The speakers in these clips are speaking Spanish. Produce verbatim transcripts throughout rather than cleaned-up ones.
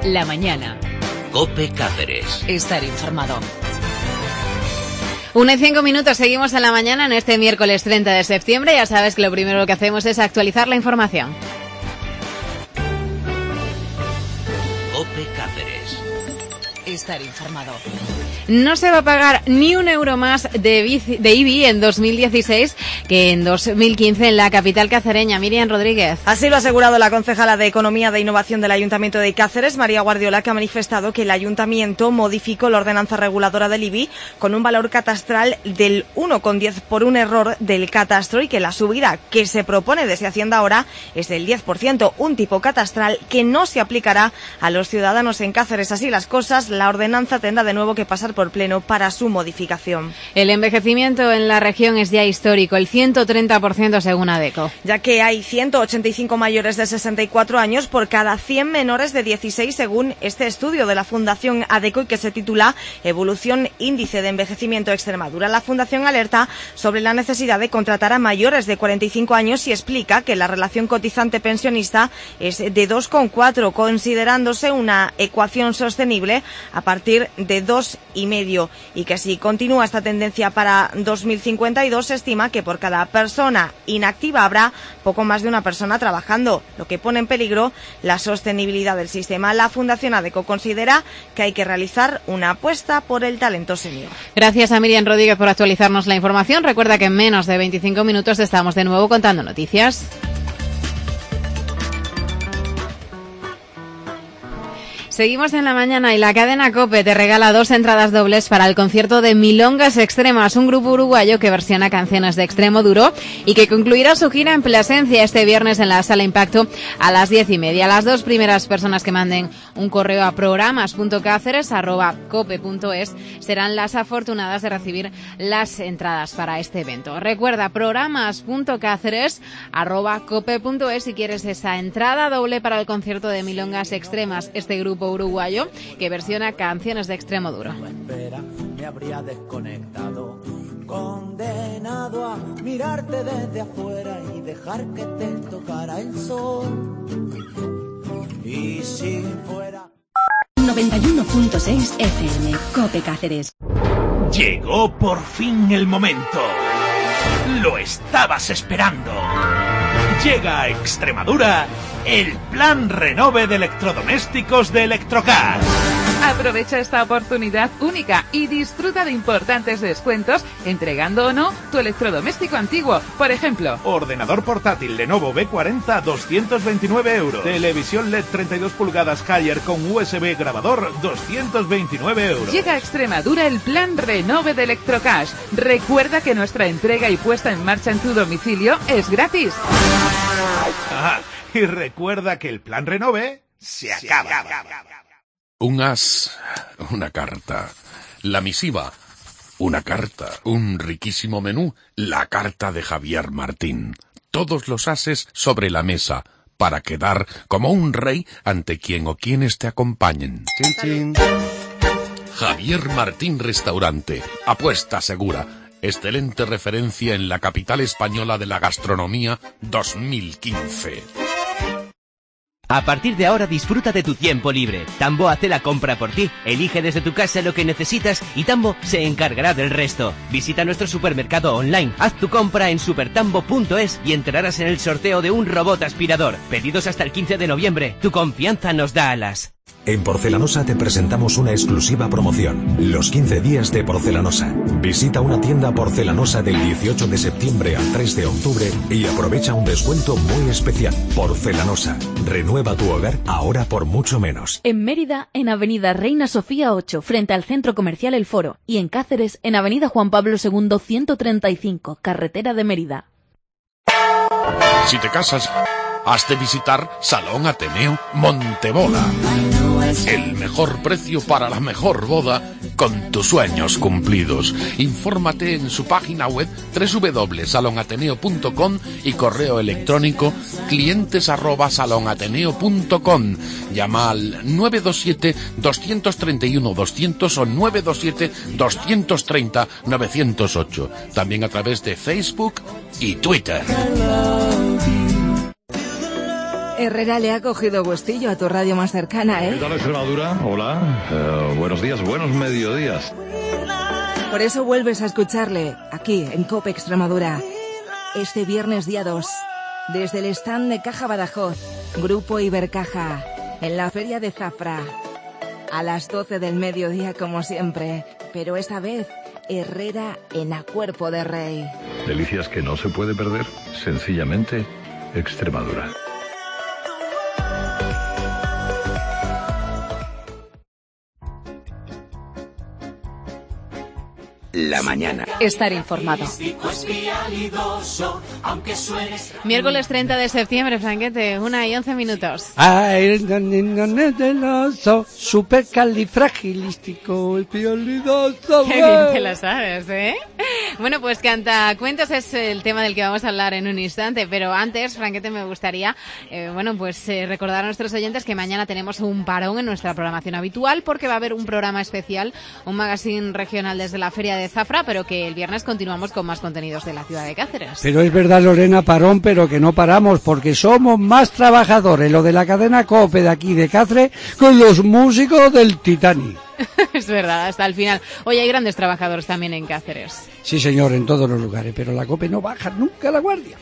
la mañana. COPE Cáceres. Estar informado. Una y cinco minutos, seguimos en la mañana en este miércoles treinta de septiembre. Ya sabes que lo primero que hacemos es actualizar la información. COPE Cáceres. Estar informado. No se va a pagar ni un euro más de, bici, de I B I en dos mil dieciséis que en dos mil quince en la capital cacereña. Miriam Rodríguez. Así lo ha asegurado la concejala de Economía e Innovación del Ayuntamiento de Cáceres, María Guardiola, que ha manifestado que el Ayuntamiento modificó la ordenanza reguladora del I B I con un valor catastral del uno coma diez por un error del catastro y que la subida que se propone desde Hacienda ahora es del diez por ciento, un tipo catastral que no se aplicará a los ciudadanos en Cáceres. Así las cosas, la ordenanza tendrá de nuevo que pasar por pleno para su modificación. El envejecimiento en la región es ya histórico, el ciento treinta por ciento según ADECO. Ya que hay ciento ochenta y cinco mayores de sesenta y cuatro años por cada cien menores de dieciséis según este estudio de la Fundación ADECO y que se titula Evolución Índice de Envejecimiento Extremadura. La Fundación alerta sobre la necesidad de contratar a mayores de cuarenta y cinco años y explica que la relación cotizante-pensionista es de dos coma cuatro, considerándose una ecuación sostenible a partir de dos y medio, y que si continúa esta tendencia para dos mil cincuenta y dos se estima que por cada persona inactiva habrá poco más de una persona trabajando, lo que pone en peligro la sostenibilidad del sistema. La Fundación ADECO considera que hay que realizar una apuesta por el talento senior. Gracias a Miriam Rodríguez por actualizarnos la información. Recuerda que en menos de veinticinco minutos estamos de nuevo contando noticias. Seguimos en la mañana y la cadena COPE te regala dos entradas dobles para el concierto de Milongas Extremas, un grupo uruguayo que versiona canciones de extremo duro y que concluirá su gira en Plasencia este viernes en la Sala Impacto a las diez y media. Las dos primeras personas que manden un correo a programas punto cáceres arroba cope punto es serán las afortunadas de recibir las entradas para este evento. Recuerda, programas punto cáceres arroba cope punto es si quieres esa entrada doble para el concierto de Milongas Extremas, este grupo uruguayo que versiona canciones de extremo duro. Me habría desconectado, condenado a mirarte desde afuera y dejar que te tocara el sol. Y si fuera noventa y uno punto seis F M, COPE Cáceres. Llegó por fin el momento. Lo estabas esperando. Llega a Extremadura el Plan Renove de electrodomésticos de Electrocar. Aprovecha esta oportunidad única y disfruta de importantes descuentos entregando o no tu electrodoméstico antiguo. Por ejemplo, ordenador portátil Lenovo B cuarenta a doscientos veintinueve euros. Televisión L E D treinta y dos pulgadas Haier con U S B grabador doscientos veintinueve euros. Llega a Extremadura el Plan Renove de Electrocash. Recuerda que nuestra entrega y puesta en marcha en tu domicilio es gratis. Ah, y recuerda que el Plan Renove se acaba. Un as, una carta. La misiva, una carta. Un riquísimo menú, la carta de Javier Martín. Todos los ases sobre la mesa, para quedar como un rey ante quien o quienes te acompañen. Chin, chin. Javier Martín Restaurante, apuesta segura. Excelente referencia en la capital española de la gastronomía dos mil quince. A partir de ahora disfruta de tu tiempo libre. Tambo hace la compra por ti. Elige desde tu casa lo que necesitas y Tambo se encargará del resto. Visita nuestro supermercado online. Haz tu compra en supertambo punto es y entrarás en el sorteo de un robot aspirador. Pedidos hasta el quince de noviembre. Tu confianza nos da alas. En Porcelanosa te presentamos una exclusiva promoción, los quince días de Porcelanosa. Visita una tienda Porcelanosa del dieciocho de septiembre al tres de octubre y aprovecha un descuento muy especial. Porcelanosa, renueva tu hogar ahora por mucho menos. En Mérida, en Avenida Reina Sofía ocho, frente al Centro Comercial El Foro. Y en Cáceres, en Avenida Juan Pablo segundo ciento treinta y cinco, carretera de Mérida. Si te casas, has de visitar Salón Ateneo Monteboda. El mejor precio para la mejor boda con tus sueños cumplidos. Infórmate en su página web doble u doble u doble u punto salón ateneo punto com y correo electrónico clientes arroba salón ateneo punto com. Llama al nueve dos siete, dos tres uno, doscientos o nueve dos siete, dos tres cero, nueve cero ocho. También a través de Facebook y Twitter. Herrera le ha cogido gustillo a tu radio más cercana, ¿eh? ¿Qué tal, Extremadura? Hola. Uh, buenos días, buenos mediodías. Por eso vuelves a escucharle, aquí, en COPE Extremadura. Este viernes día dos, desde el stand de Caja Badajoz, Grupo Ibercaja, en la Feria de Zafra. A las doce del mediodía, como siempre, pero esta vez, Herrera en A Cuerpo de Rey. Delicias que no se puede perder, sencillamente, Extremadura. La mañana. Estar informado. Miércoles treinta de septiembre, Franquete, una y once minutos. Ay, del oso, supercalifragilístico, espialidoso. Qué bien te lo sabes, ¿eh? Bueno, pues Cantacuentos es el tema del que vamos a hablar en un instante, pero antes, Franquete, me gustaría, eh, bueno, pues eh, recordar a nuestros oyentes que mañana tenemos un parón en nuestra programación habitual porque va a haber un programa especial, un magazine regional desde la Feria de Zafra, pero que el viernes continuamos con más contenidos de la ciudad de Cáceres. Pero es verdad, Lorena, parón, pero que no paramos, porque somos más trabajadores, lo de la cadena COPE de aquí de Cáceres, con los músicos del Titanic. Es verdad, hasta el final. Oye, hay grandes trabajadores también en Cáceres. Sí, señor, en todos los lugares, pero la COPE no baja nunca la guardia.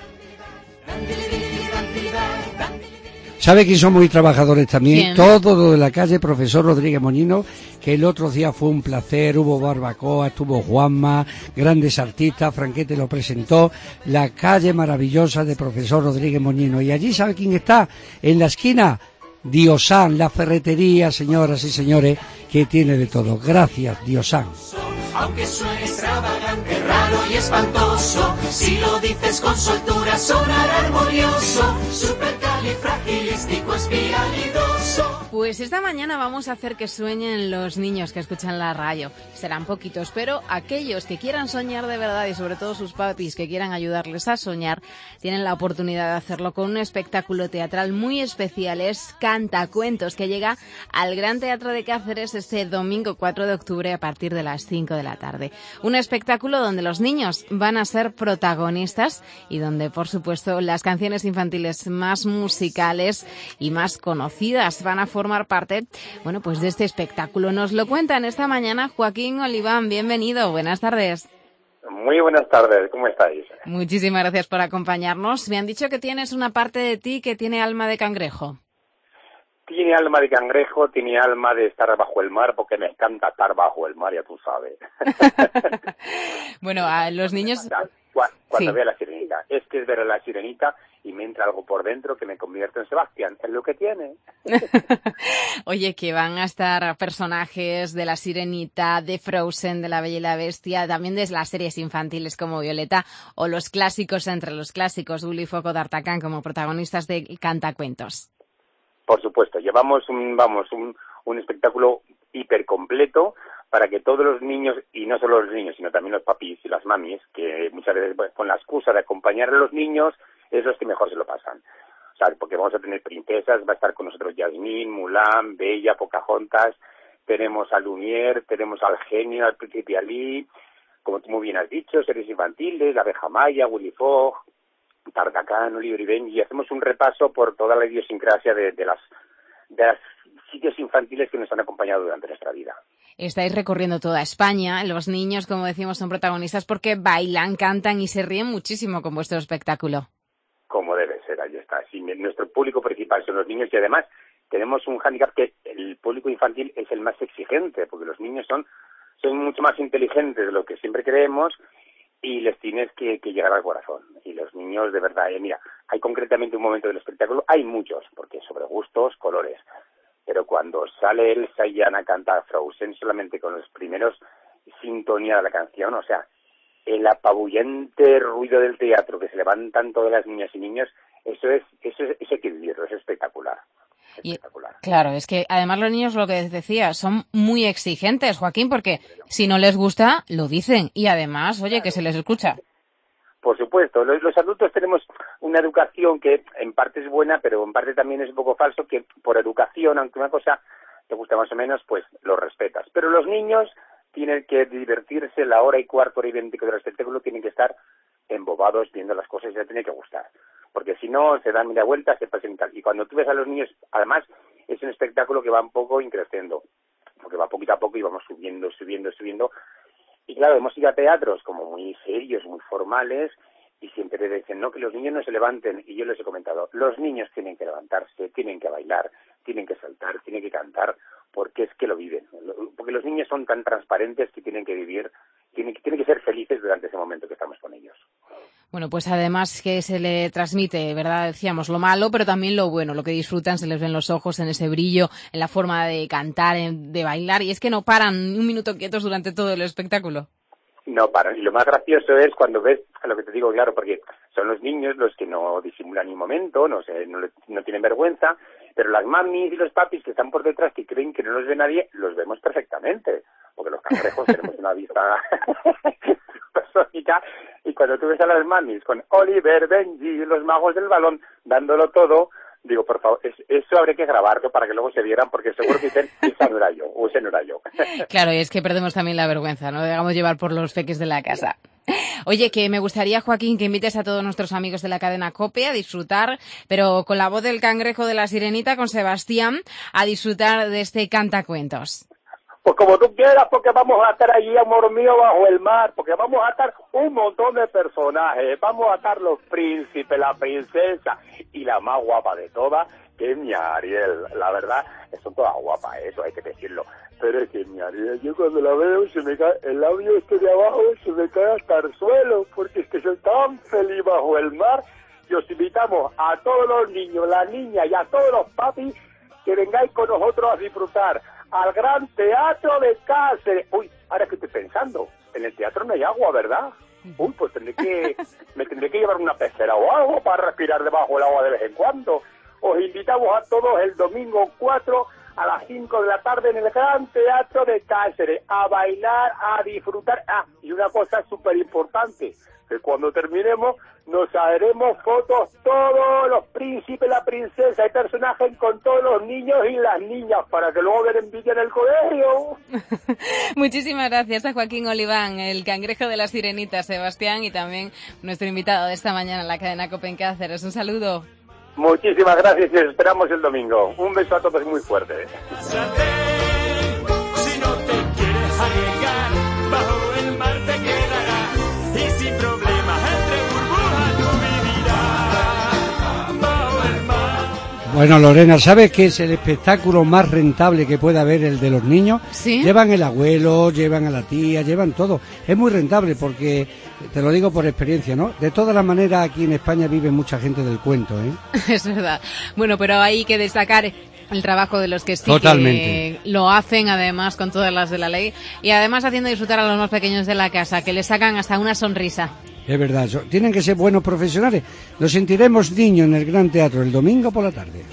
¿Sabe quién son muy trabajadores también? ¿Quién? Todo lo de la calle Profesor Rodríguez Moñino, que el otro día fue un placer, hubo barbacoa, estuvo Juanma, grandes artistas, Franquete lo presentó, la calle maravillosa de Profesor Rodríguez Moñino. Y allí, ¿sabe quién está? En la esquina, Diosán, la ferretería, señoras y señores, que tiene de todo. Gracias, Diosán. Aunque suene extravagante, raro y espantoso, si lo dices con soltura sonará armonioso, supercalifragilístico espialidoso. Pues esta mañana vamos a hacer que sueñen los niños que escuchan la radio. Serán poquitos, pero aquellos que quieran soñar de verdad y sobre todo sus papis que quieran ayudarles a soñar, tienen la oportunidad de hacerlo con un espectáculo teatral muy especial. Es Cantacuentos, que llega al Gran Teatro de Cáceres este domingo cuatro de octubre a partir de las cinco de la tarde. Un espectáculo donde los niños van a ser protagonistas y donde, por supuesto, las canciones infantiles más musicales y más conocidas van a formar parte, bueno, pues de este espectáculo. Nos lo cuentan esta mañana Joaquín Oliván. Bienvenido, buenas tardes. Muy buenas tardes, ¿cómo estáis? Muchísimas gracias por acompañarnos. Me han dicho que tienes una parte de ti que tiene alma de cangrejo. Tiene alma de cangrejo, tiene alma de estar bajo el mar, porque me encanta estar bajo el mar, ya tú sabes. Bueno, a los niños... Cuando, cuando sí. vea la sirenita, es que es ver a la sirenita y me entra algo por dentro que me convierte en Sebastián, es lo que tiene. Oye, que van a estar personajes de la Sirenita, de Frozen, de La Bella y la Bestia, también de las series infantiles como Violeta, o los clásicos entre los clásicos, Willy Foco, D'Artagnan, como protagonistas de Cantacuentos. Por supuesto, llevamos un, vamos, un, un espectáculo hiper completo para que todos los niños, y no solo los niños, sino también los papis y las mamis, que muchas veces pues, con la excusa de acompañar a los niños, es los que mejor se lo pasan. O sea, porque vamos a tener princesas, va a estar con nosotros Yasmín, Mulan, Bella, Pocahontas, tenemos a Lumière, tenemos al genio, al príncipe Ali, como tú muy bien has dicho, series infantiles, La Abeja Maya, Willy Fogg, D'Artagnan, Oliver y Benji, y hacemos un repaso por toda la idiosincrasia de, de las de los sitios infantiles que nos han acompañado durante nuestra vida. Estáis recorriendo toda España, los niños, como decimos, son protagonistas porque bailan, cantan y se ríen muchísimo con vuestro espectáculo. Como debe ser, ahí está. Sí, nuestro público principal son los niños y además tenemos un hándicap que el público infantil es el más exigente, porque los niños son, son mucho más inteligentes de lo que siempre creemos y les tienes que, que llegar al corazón. Y los niños, de verdad, eh, mira, hay concretamente un momento del espectáculo, hay muchos, porque sobre gustos, colores, pero cuando sale Elsa y Anna a cantar Frozen solamente con los primeros sintonía de la canción, o sea, el apabullante ruido del teatro que se levantan todas las niñas y niños, eso es, eso es, eso hay que vivirlo, es espectacular. Y, claro, es que además los niños, lo que decía, son muy exigentes, Joaquín, porque si no les gusta, lo dicen. Y además, oye, que se les escucha. Por supuesto, los, los adultos tenemos una educación que en parte es buena, pero en parte también es un poco falso, que por educación, aunque una cosa te gusta más o menos, pues lo respetas. Pero los niños tienen que divertirse la hora y cuarto, hora y veinte del espectáculo, tienen que estar embobados viendo las cosas y les tiene que gustar. porque si no se dan media vuelta, se presentan. Y cuando tú ves a los niños, además es un espectáculo que va un poco increciendo, porque va poquito a poco y vamos subiendo, subiendo, subiendo. Y claro, hemos ido a teatros como muy serios, muy formales, y siempre dicen, no, que los niños no se levanten. Y yo les he comentado, los niños tienen que levantarse, tienen que bailar, tienen que saltar, tienen que cantar, porque es que lo viven. Porque los niños son tan transparentes que tienen que vivir, tienen, tienen que ser felices durante ese momento que estamos con ellos. Bueno, pues además que se le transmite, ¿verdad? Decíamos lo malo, pero también lo bueno, lo que disfrutan, se les ven los ojos en ese brillo, en la forma de cantar, de bailar, y es que no paran ni un minuto quietos durante todo el espectáculo. No paran. Y lo más gracioso es cuando ves, a lo que te digo, claro, porque son los niños los que no disimulan ni un momento, no sé, no, no tienen vergüenza, pero las mamis y los papis que están por detrás, que creen que no los ve nadie, los vemos perfectamente, porque los cangrejos tenemos una vista supersónica, y cuando tú ves a las mamis con Oliver, Benji, los magos del balón, dándolo todo, digo, por favor, es, eso habría que grabarlo para que luego se vieran, porque seguro que dicen, esa no era yo, o ese no era yo. Claro, y es que perdemos también la vergüenza, no dejamos llevar por los peques de la casa. Oye, que me gustaría, Joaquín, que invites a todos nuestros amigos de la cadena COPE a disfrutar, pero con la voz del cangrejo de la sirenita, con Sebastián, a disfrutar de este cantacuentos. Pues como tú quieras, porque vamos a estar allí, amor mío, bajo el mar, porque vamos a estar un montón de personajes, vamos a estar los príncipes, la princesa y la más guapa de todas, que es mi Ariel. La verdad, son todas guapas, eso hay que decirlo, pero es que mi Ariel, yo cuando la veo, se me cae el labio este de abajo, se me cae hasta el suelo, porque es que soy tan feliz bajo el mar, y os invitamos a todos los niños, las niñas y a todos los papis, que vengáis con nosotros a disfrutar al Gran Teatro de Cáceres. Uy, ahora que estoy pensando, en el teatro no hay agua, ¿verdad? Uy, pues tendré que, me tendré que llevar una pecera o algo para respirar debajo del agua de vez en cuando. Os invitamos a todos el domingo cuatro a las cinco de la tarde en el Gran Teatro de Cáceres, a bailar, a disfrutar. Ah, y una cosa súper importante, que cuando terminemos nos haremos fotos todos los príncipes, la princesa y personajes con todos los niños y las niñas para que luego den envidia en el colegio. Muchísimas gracias a Joaquín Oliván, el cangrejo de la sirenita, Sebastián, y también nuestro invitado de esta mañana en la cadena COPE en Cáceres. Un saludo. Muchísimas gracias y os esperamos el domingo. Un beso a todos muy fuerte. Si no te quieres arriesgar, bajo el mar te quedarás y sin problemas entre burbujas tú vivirás bajo el mar. Bueno, Lorena, ¿sabes qué es el espectáculo más rentable que puede haber, el de los niños? ¿Sí? Llevan el abuelo, llevan a la tía, llevan todo. Es muy rentable porque, te lo digo por experiencia, ¿no? De todas las maneras, aquí en España vive mucha gente del cuento, ¿eh? Es verdad. Bueno, pero hay que destacar el trabajo de los que sí Totalmente. que lo hacen, además, con todas las de la ley, y además haciendo disfrutar a los más pequeños de la casa, que les sacan hasta una sonrisa. Es verdad, so- tienen que ser buenos profesionales. Nos sentiremos niños en el Gran Teatro el domingo por la tarde.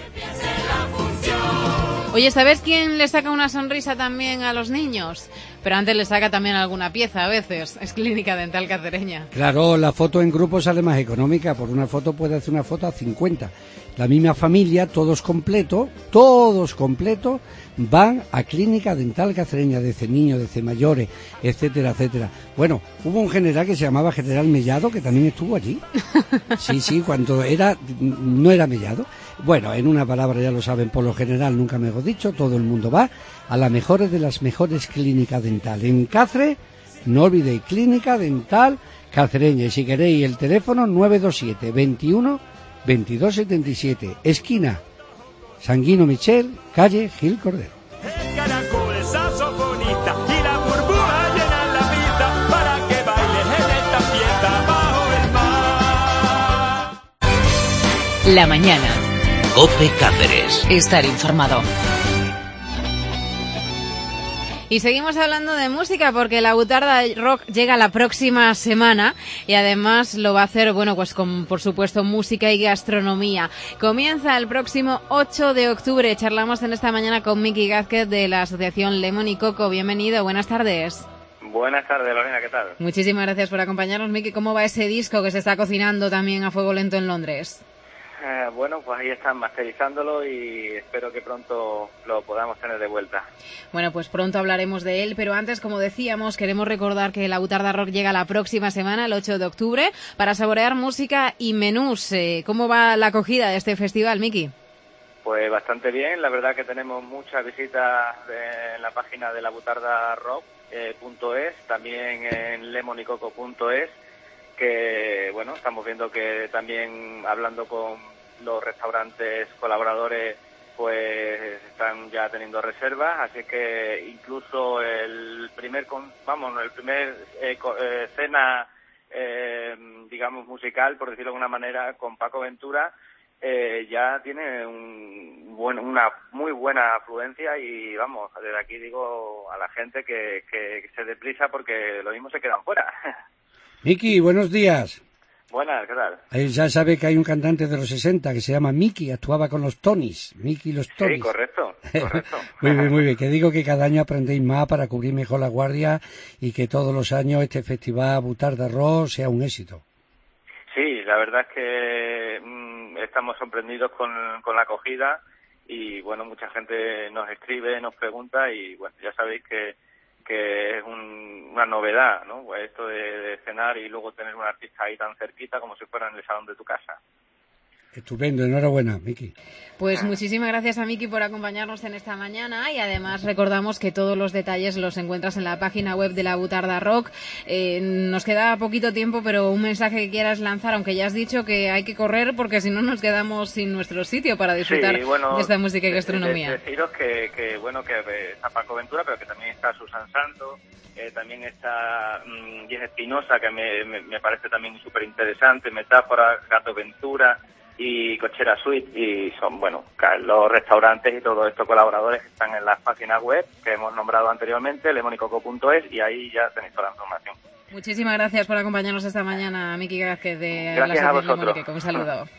Oye, ¿sabes quién le saca una sonrisa también a los niños? Pero antes le saca también alguna pieza a veces. Es Clínica Dental Cacereña. Claro, la foto en grupo sale más económica. Por una foto puede hacer una foto a cincuenta. La misma familia, todos completos, todos completos, van a Clínica Dental Cacereña, de C niños, de C mayores, etcétera, etcétera. Bueno, hubo un general que se llamaba General Mellado, que también estuvo allí. Sí, sí, cuando era, no era Mellado. Bueno, en una palabra ya lo saben, por lo general, nunca mejor dicho, todo el mundo va a la mejor de las mejores clínicas dental. En Cáceres, no olvidéis, Clínica Dental Cacereña. Y si queréis, el teléfono nueve dos siete, veintiuno, veintidós setenta y siete, esquina Sanguino Michel, calle Gil Cordero. El caracol es saxofonista y la burbuja llena la pista para que bailes en esta fiesta bajo el mar. La mañana. COPE Cáceres. Estar informado. Y seguimos hablando de música porque la Butarda Rock llega la próxima semana y además lo va a hacer, bueno, pues con, por supuesto, música y gastronomía. Comienza el próximo ocho de octubre. Charlamos en esta mañana con Miki Gázquez de la asociación Lemon y Coco. Bienvenido, buenas tardes. Buenas tardes, Lorena, ¿qué tal? Muchísimas gracias por acompañarnos, Miki. ¿Cómo va ese disco que se está cocinando también a fuego lento en Londres? Eh, bueno, pues ahí están masterizándolo y espero que pronto lo podamos tener de vuelta. Bueno, pues pronto hablaremos de él, pero antes, como decíamos, queremos recordar que la Butarda Rock llega la próxima semana, el ocho de octubre, para saborear música y menús. Eh, ¿Cómo va la acogida de este festival, Miki? Pues bastante bien, la verdad que tenemos muchas visitas en la página de la butarda rock punto es, también en lemonicoco punto es, que bueno, estamos viendo que también hablando con los restaurantes colaboradores pues están ya teniendo reservas, así que incluso el primer con, vamos el primer eh, eh, cena eh, digamos musical, por decirlo de alguna manera, con Paco Ventura eh, ya tiene un buen, una muy buena afluencia y vamos, desde aquí digo a la gente que, que, que se dé prisa porque lo mismo se quedan fuera. Miki, buenos días. Buenas, ¿qué tal? Ahí ya sabe que hay un cantante de los sesenta que se llama Miki, actuaba con los Tonys, Miki y los Tonys. Sí, correcto, correcto. Muy bien, muy bien, que digo que cada año aprendéis más para cubrir mejor la guardia y que todos los años este festival Butarda Rock sea un éxito. Sí, la verdad es que mmm, estamos sorprendidos con, con la acogida y bueno, mucha gente nos escribe, nos pregunta y bueno, ya sabéis que que es un, una novedad, ¿no? Pues esto de, de cenar y luego tener un artista ahí tan cerquita como si fuera en el salón de tu casa. Estupendo, enhorabuena, Miki. Pues muchísimas gracias a Miki por acompañarnos en esta mañana y además recordamos que todos los detalles los encuentras en la página web de la Butarda Rock. Eh, nos queda poquito tiempo, pero un mensaje que quieras lanzar, aunque ya has dicho que hay que correr porque si no nos quedamos sin nuestro sitio para disfrutar sí, bueno, de esta música y gastronomía. De, de deciros que, que, bueno, que está Paco Ventura, pero que también está Susan Santos, eh, también está mmm, Jess Espinosa, que me, me, me parece también súper interesante, Metáfora, Gato Ventura y Cochera Suite, y son, bueno, los restaurantes y todos estos colaboradores que están en las páginas web que hemos nombrado anteriormente, lemonicoco punto es, y ahí ya tenéis toda la información. Muchísimas gracias por acompañarnos esta mañana, Miki Gázquez de gracias la a vosotros. Lemonicoco. Un saludo.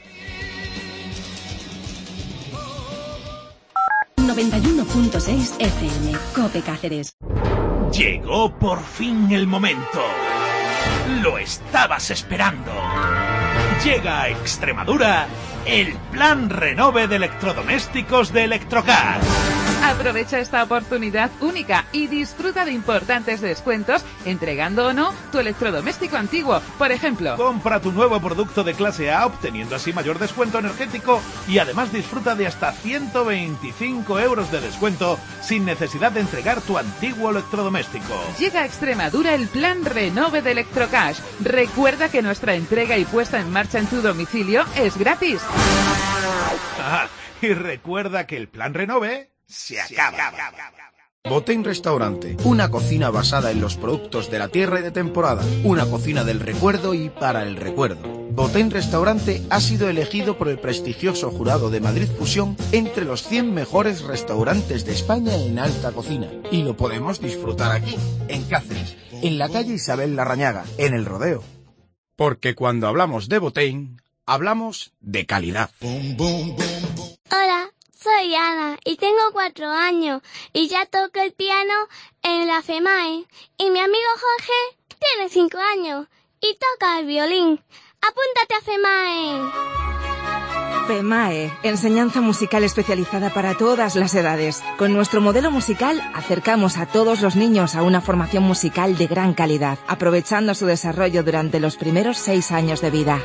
noventa y uno punto seis F M, Cope Cáceres. Llegó por fin el momento. Lo estabas esperando. Llega a Extremadura el Plan Renove de electrodomésticos de Electrocar. Aprovecha esta oportunidad única y disfruta de importantes descuentos entregando o no tu electrodoméstico antiguo. Por ejemplo, compra tu nuevo producto de clase A obteniendo así mayor descuento energético y además disfruta de hasta ciento veinticinco euros de descuento sin necesidad de entregar tu antiguo electrodoméstico. Llega a Extremadura el Plan Renove de Electrocash. Recuerda que nuestra entrega y puesta en marcha en tu domicilio es gratis. Ah, y recuerda que el Plan Renove se acaba. Botein Restaurante, una cocina basada en los productos de la tierra y de temporada, una cocina del recuerdo y para el recuerdo. Botein Restaurante ha sido elegido por el prestigioso jurado de Madrid Fusión entre los cien mejores restaurantes de España en alta cocina. Y lo podemos disfrutar aquí, en Cáceres, en la calle Isabel Larrañaga, en El Rodeo. Porque cuando hablamos de Botein, hablamos de calidad. Hola. Soy Ana y tengo cuatro años y ya toco el piano en la FEMAE. Y mi amigo Jorge tiene cinco años y toca el violín. ¡Apúntate a FEMAE! FEMAE, enseñanza musical especializada para todas las edades. Con nuestro modelo musical acercamos a todos los niños a una formación musical de gran calidad, aprovechando su desarrollo durante los primeros seis años de vida.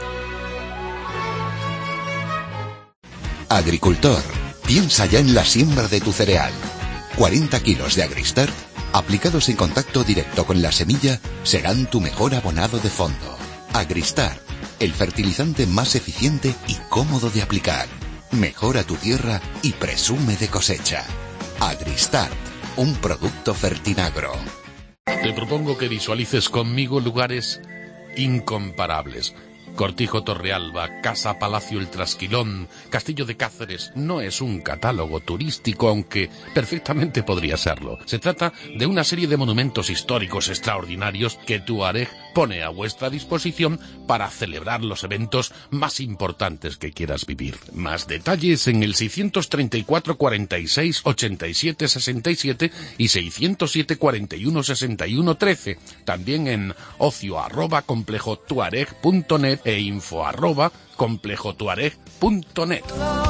Agricultor, piensa ya en la siembra de tu cereal. cuarenta kilos de Agristar, aplicados en contacto directo con la semilla, serán tu mejor abonado de fondo. Agristar, el fertilizante más eficiente y cómodo de aplicar. Mejora tu tierra y presume de cosecha. Agristar, un producto Fertinagro. Te propongo que visualices conmigo lugares incomparables. Cortijo Torrealba, Casa Palacio El Trasquilón, Castillo de Cáceres. No es un catálogo turístico, aunque perfectamente podría serlo. Se trata de una serie de monumentos históricos extraordinarios que Tuareg pone a vuestra disposición para celebrar los eventos más importantes que quieras vivir. Más detalles en el seiscientos treinta y cuatro, cuarenta y seis, ochenta y siete, sesenta y siete y seiscientos siete, cuarenta y uno, sesenta y uno, trece. También en ocio arroba complejotuareg punto net e info arroba complejotuareg punto net.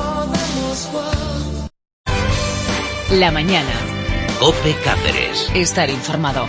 La mañana. COPE Cáceres. Estar informado.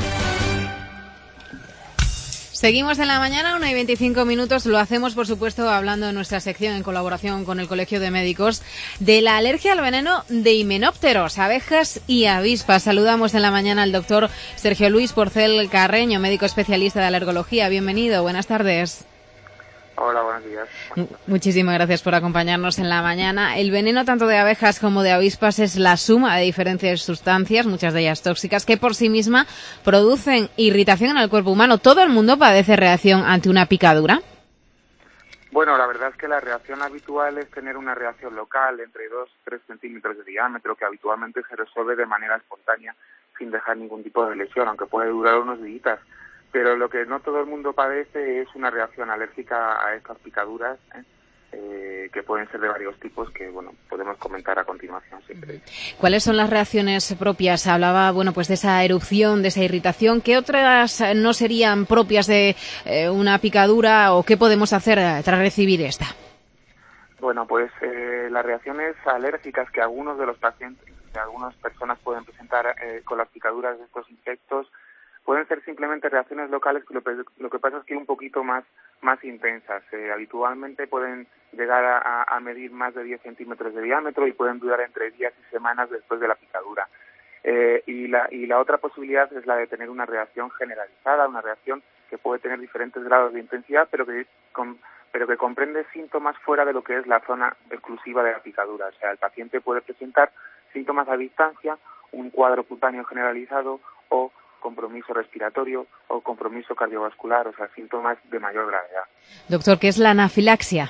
Seguimos en la mañana, una y veinticinco minutos. Lo hacemos, por supuesto, hablando en nuestra sección en colaboración con el Colegio de Médicos de la alergia al veneno de himenópteros, abejas y avispas. Saludamos en la mañana al doctor Sergio Luis Porcel Carreño, médico especialista de alergología. Bienvenido, buenas tardes. Hola, buenos días. Muchísimas gracias por acompañarnos en la mañana. El veneno tanto de abejas como de avispas es la suma de diferentes sustancias, muchas de ellas tóxicas, que por sí misma producen irritación en el cuerpo humano. ¿Todo el mundo padece reacción ante una picadura? Bueno, la verdad es que la reacción habitual es tener una reacción local entre dos y tres centímetros de diámetro, que habitualmente se resuelve de manera espontánea sin dejar ningún tipo de lesión, aunque puede durar unos días. Pero lo que no todo el mundo padece es una reacción alérgica a estas picaduras, ¿eh? Eh, que pueden ser de varios tipos que, bueno, podemos comentar a continuación siempre. ¿Cuáles son las reacciones propias? Hablaba, bueno, pues de esa erupción, de esa irritación. ¿Qué otras no serían propias de eh, una picadura o qué podemos hacer tras recibir esta? Bueno, pues eh, las reacciones alérgicas que algunos de los pacientes, que algunas personas pueden presentar eh, con las picaduras de estos insectos, pueden ser simplemente reacciones locales, que lo, lo que pasa es que un poquito más más intensas. Eh, habitualmente pueden llegar a, a medir más de diez centímetros de diámetro y pueden durar entre días y semanas después de la picadura. Eh, y, la, y la otra posibilidad es la de tener una reacción generalizada, una reacción que puede tener diferentes grados de intensidad, pero que, con, pero que comprende síntomas fuera de lo que es la zona exclusiva de la picadura. O sea, el paciente puede presentar síntomas a distancia, un cuadro cutáneo generalizado o compromiso respiratorio o compromiso cardiovascular, o sea, síntomas de mayor gravedad. Doctor, ¿qué es la anafilaxia?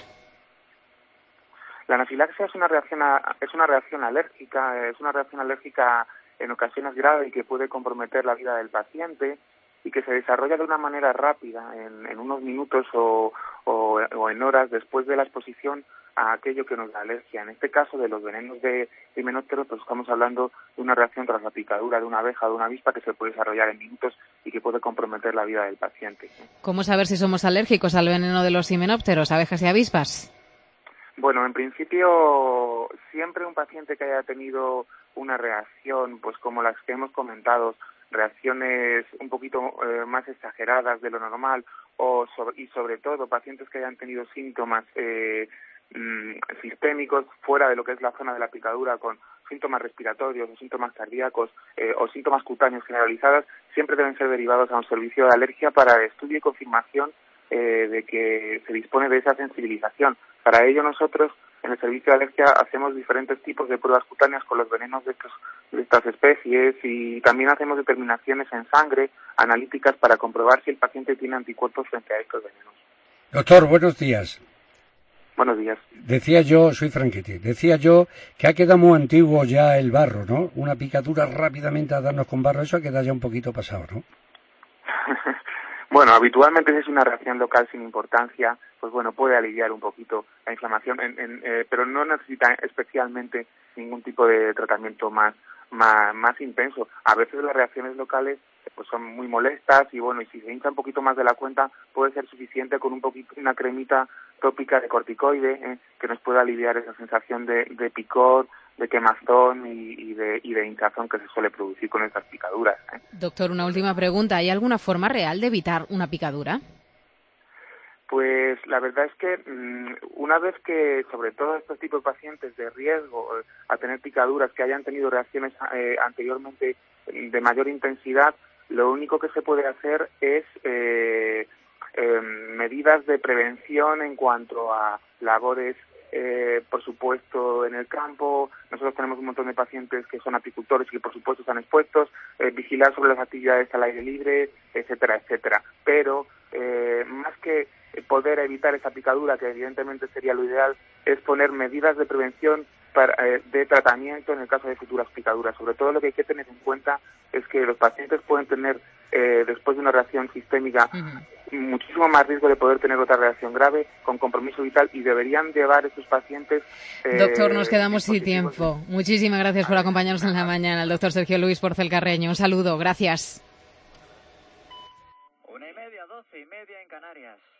La anafilaxia es una reacción a, es una reacción alérgica, es una reacción alérgica en ocasiones grave y que puede comprometer la vida del paciente y que se desarrolla de una manera rápida, en, en unos minutos o, o, o en horas después de la exposición a aquello que nos da alergia. En este caso, de los venenos de himenópteros, pues estamos hablando de una reacción tras la picadura de una abeja o de una avispa que se puede desarrollar en minutos y que puede comprometer la vida del paciente. ¿Cómo saber si somos alérgicos al veneno de los himenópteros, abejas y avispas? Bueno, en principio, siempre un paciente que haya tenido una reacción, pues como las que hemos comentado, reacciones un poquito eh, más exageradas de lo normal, o sobre, y sobre todo pacientes que hayan tenido síntomas eh, mm, sistémicos fuera de lo que es la zona de la picadura, con síntomas respiratorios o síntomas cardíacos eh, o síntomas cutáneos generalizados, siempre deben ser derivados a un servicio de alergia para estudio y confirmación eh, de que se dispone de esa sensibilización. Para ello nosotros en el servicio de alergia hacemos diferentes tipos de pruebas cutáneas con los venenos de, estos, de estas especies y también hacemos determinaciones en sangre analíticas para comprobar si el paciente tiene anticuerpos frente a estos venenos. Doctor, buenos días. Buenos días. Decía yo, soy Franchetti, decía yo que ha quedado muy antiguo ya el barro, ¿no? Una picadura rápidamente a darnos con barro, eso ha quedado ya un poquito pasado, ¿no? Bueno, habitualmente si es una reacción local sin importancia, pues bueno, puede aliviar un poquito la inflamación, en, en, eh, pero no necesita especialmente ningún tipo de tratamiento más, más, más intenso. A veces las reacciones locales pues son muy molestas y bueno, y si se hincha un poquito más de la cuenta, puede ser suficiente con un poquito, una cremita tópica de corticoide eh, que nos pueda aliviar esa sensación de, de picor, de quemazón y, y, de, y de hinchazón que se suele producir con estas picaduras. ¿eh? Doctor, una última pregunta. ¿Hay alguna forma real de evitar una picadura? Pues la verdad es que mmm, una vez que, sobre todo estos tipos de pacientes de riesgo eh, a tener picaduras que hayan tenido reacciones eh, anteriormente de mayor intensidad, lo único que se puede hacer es eh, eh, medidas de prevención en cuanto a labores, eh, por supuesto, en el campo. Nosotros tenemos un montón de pacientes que son apicultores y que, por supuesto, están expuestos, eh, vigilar sobre las actividades al aire libre, etcétera, etcétera. Pero, eh, más que poder evitar esa picadura, que evidentemente sería lo ideal, es poner medidas de prevención para, eh, de tratamiento en el caso de futuras picaduras. Sobre todo lo que hay que tener en cuenta es que los pacientes pueden tener, eh, después de una reacción sistémica, uh-huh. muchísimo más riesgo de poder tener otra reacción grave con compromiso vital y deberían llevar estos pacientes... Eh, doctor, nos quedamos sin tiempo. Muchísimas gracias por acompañarnos en la mañana. El doctor Sergio Luis Porcel Carreño. Un saludo. Gracias. Una y media, doce y media en Canarias.